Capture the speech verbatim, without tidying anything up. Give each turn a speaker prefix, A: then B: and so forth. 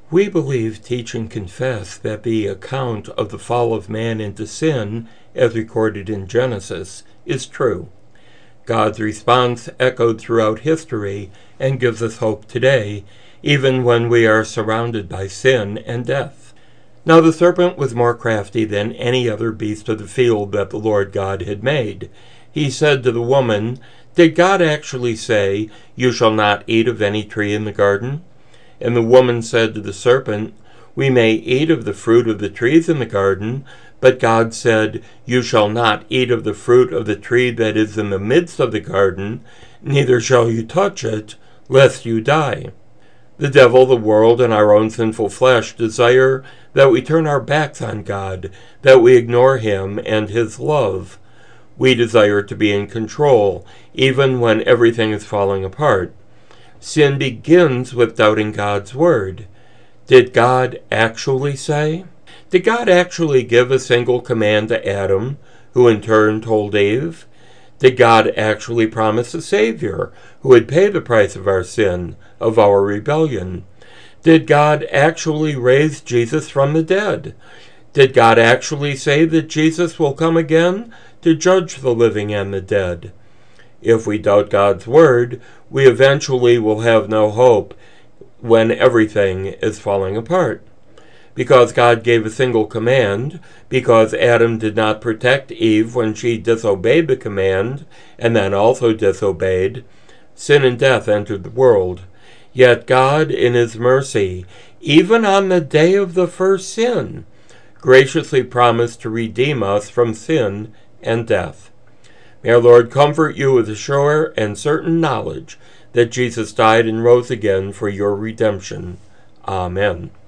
A: We believe, teach, and confess that the account of the fall of man into sin, as recorded in Genesis, is true. God's response echoed throughout history and gives us hope today, even when we are surrounded by sin and death. Now the serpent was more crafty than any other beast of the field that the Lord God had made. He said to the woman, "Did God actually say, 'You shall not eat of any tree in the garden'?" And the woman said to the serpent, "We may eat of the fruit of the trees in the garden, but God said, 'You shall not eat of the fruit of the tree that is in the midst of the garden, neither shall you touch it, lest you die.'" The devil, the world, and our own sinful flesh desire that we turn our backs on God, that we ignore Him and His love. We desire to be in control, even when everything is falling apart. Sin begins with doubting God's word. Did God actually say? Did God actually give a single command to Adam, who in turn told Eve? Did God actually promise a Savior, who would pay the price of our sin, of our rebellion? Did God actually raise Jesus from the dead? Did God actually say that Jesus will come again to judge the living and the dead? If we doubt God's word, we eventually will have no hope when everything is falling apart. Because God gave a single command, because Adam did not protect Eve when she disobeyed the command, and then also disobeyed, sin and death entered the world. Yet God, in His mercy, even on the day of the first sin, graciously promised to redeem us from sin and death. May our Lord comfort you with a sure and certain knowledge that Jesus died and rose again for your redemption. Amen.